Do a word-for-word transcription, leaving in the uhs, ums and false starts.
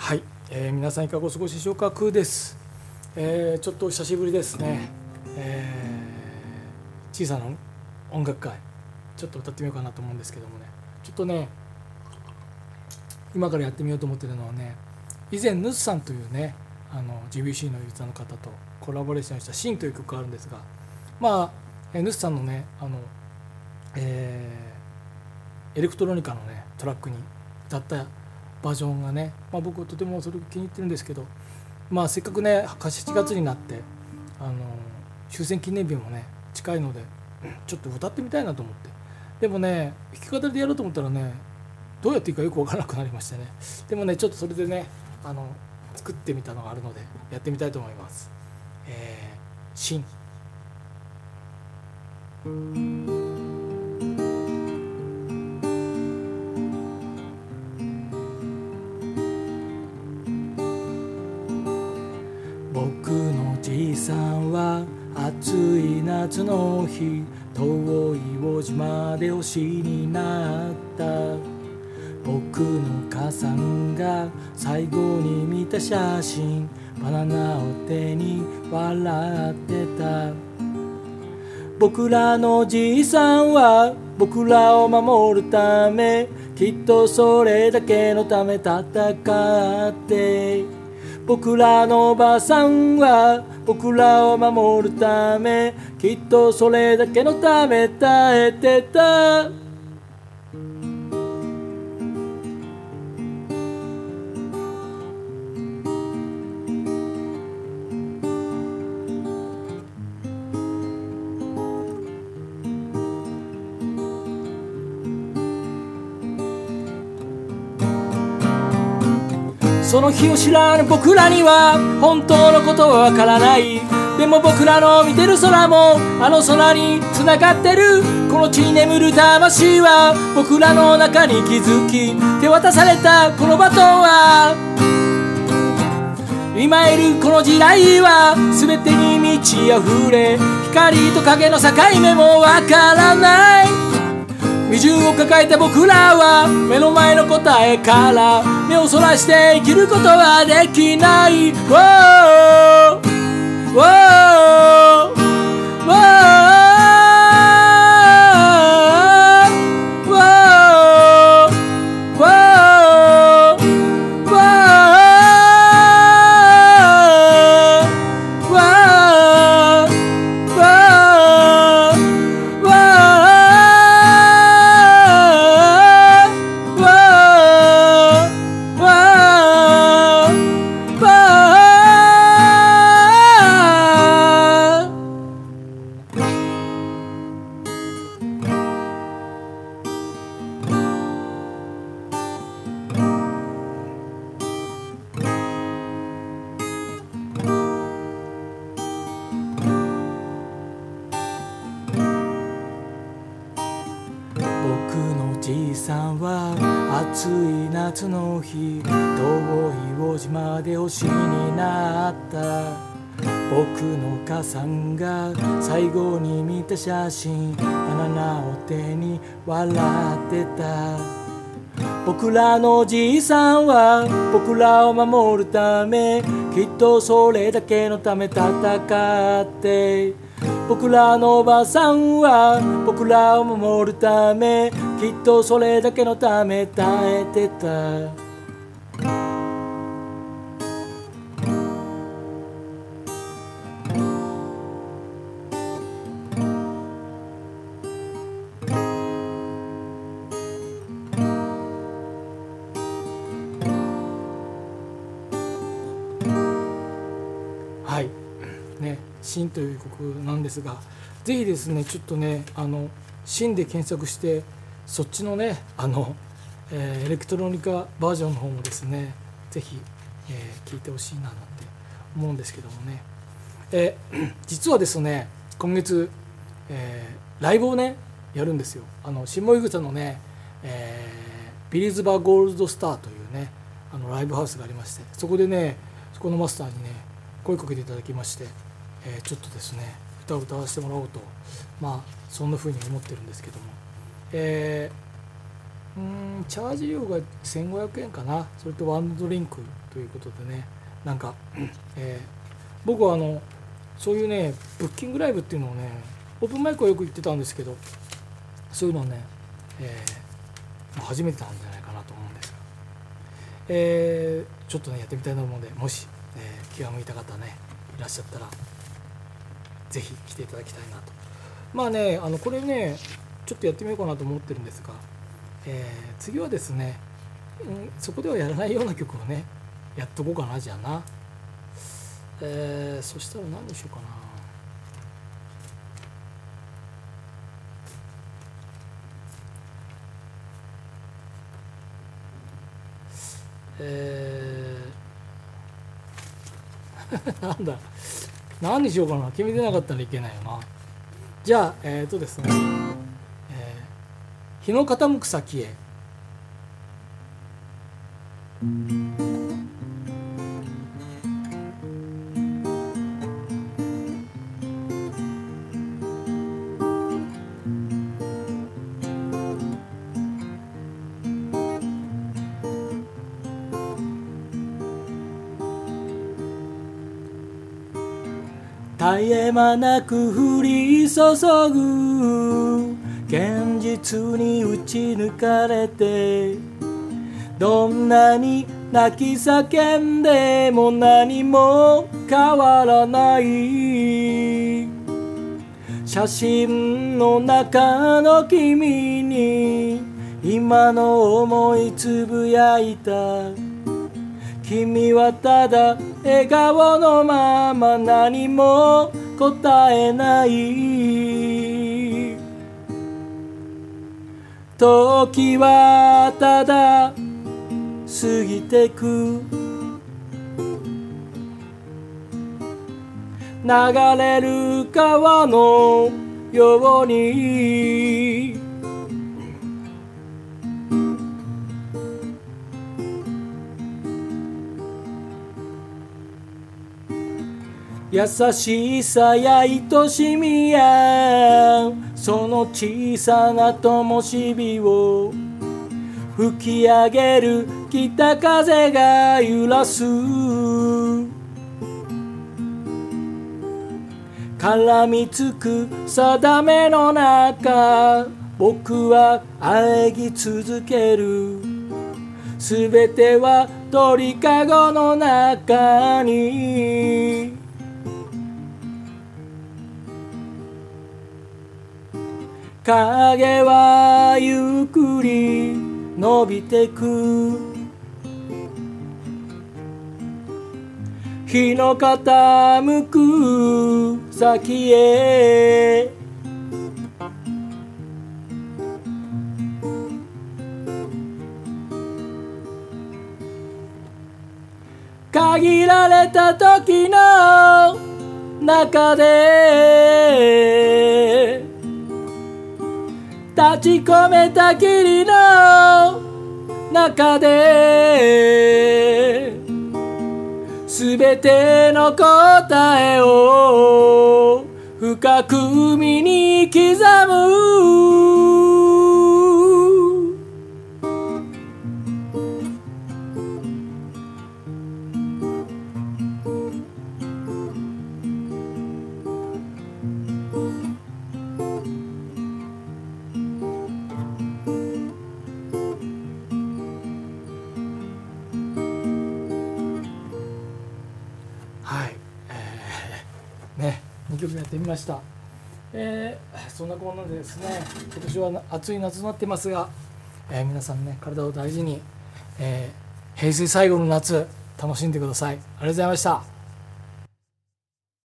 はい、えー、皆さんいかがお過ごしでしょうか。クーです、えー、ちょっと久しぶりですね、えー、小さな音楽会ちょっと歌ってみようかなと思うんですけどもね、ちょっとね今からやってみようと思ってるのはね、以前ヌスさんというねあの ジービーシー のユーザーの方とコラボレーションしたシンという曲があるんですが、まあヌスさんのねあの、えー、エレクトロニカのねトラックに歌ったバージョンがね、まあ、僕はとてもそれ気に入ってるんですけど、まあ、せっかくねしちがつになってあの終戦記念日もね近いのでちょっと歌ってみたいなと思って、でもね弾き語りでやろうと思ったらねどうやっていいかよくわからなくなりましてね、でもねちょっとそれでねあの作ってみたのがあるのでやってみたいと思います。えー、シン僕のじいさんは暑い夏の日遠い王子まで推しになった。僕の母さんが最後に見た写真、バナナを手に笑ってた。僕らのじいさんは僕らを守るためきっとそれだけのため戦って、僕らのおばあさんは僕らを守るためきっとそれだけのため耐えてた。その日を知らぬ僕らには本当のことはわからない。でも僕らの見てる空もあの空に繋がってる。この地に眠る魂は僕らの中に気づき手渡されたこのバトンは、今いるこの時代は全てに満ち溢れ、光と影の境目もわからない。矛盾を抱えた僕らは目の前の答えから目をそらして生きることはできない。Whoa, whoa,僕のじいさんは暑い夏の日遠い王子まで推しになった。僕の母さんが最後に見た写真、バナナを手に笑ってた。僕らのじいさんは僕らを守るためきっとそれだけのため戦って、僕らのおばあさんは僕らを守るためきっとそれだけのため耐えてた。はいね、シンという曲なんですが、ぜひですねちょっとねあのシンで検索してそっちのねあの、えー、エレクトロニカバージョンの方もですねぜひ、えー、聴いてほしいななんて思うんですけどもね、えー、実はですね今月、えー、ライブをねやるんですよ。あの下井草のね、えー、ビリーズバーゴールドスターというねあのライブハウスがありまして、そこでねそこのマスターにね声かけていただきまして、えー、ちょっとですね歌を歌わせてもらおうと、まあそんな風に思ってるんですけども、えーーんチャージ料がせんごひゃくえんかな。それとワンドリンクということでね、なんか、えー、僕はあのそういうねブッキングライブっていうのをねオープンマイクはよく行ってたんですけど、そういうのをね、えー、初めてなんじゃないかなと思うんですが、えー、ちょっとねやってみたいと思うので、もし、えー、気が向いた方ねいらっしゃったらぜひ来ていただきたいなと。まあね、あのこれねちょっとやってみようかなと思ってるんですが、えー、次はですね、うん、そこではやらないような曲をねやっとこうかな。じゃあな、えー、そしたら何にしようかな。えー、なんだ何にしようかな。決めてなかったらいけないよな。じゃあえっ、ー、とですね、えー、日の傾く先へ。絶え間なく降り注ぐ現実に打ち抜かれて、どんなに泣き叫んでも何も変わらない。写真の中の君に今の思いつぶやいた。君はただ笑顔のまま何も答えない。時はただ過ぎてく。流れる川のように優しさや愛しみやその小さな灯火を吹き上げる北風が揺らす。絡みつく定めの中、僕は喘ぎ続ける。すべては鳥かごの中に。影はゆっくり伸びてく。日の傾く先へ。限られた時の中で立ち込めた霧の中ですべての答えを深く身に刻む。はい、えー、ね、にきょくやってみました。えー、そんなこんなでですね、今年は暑い夏になってますが、えー、皆さんね、体を大事に、えー、平成最後の夏楽しんでください。ありがとうございました。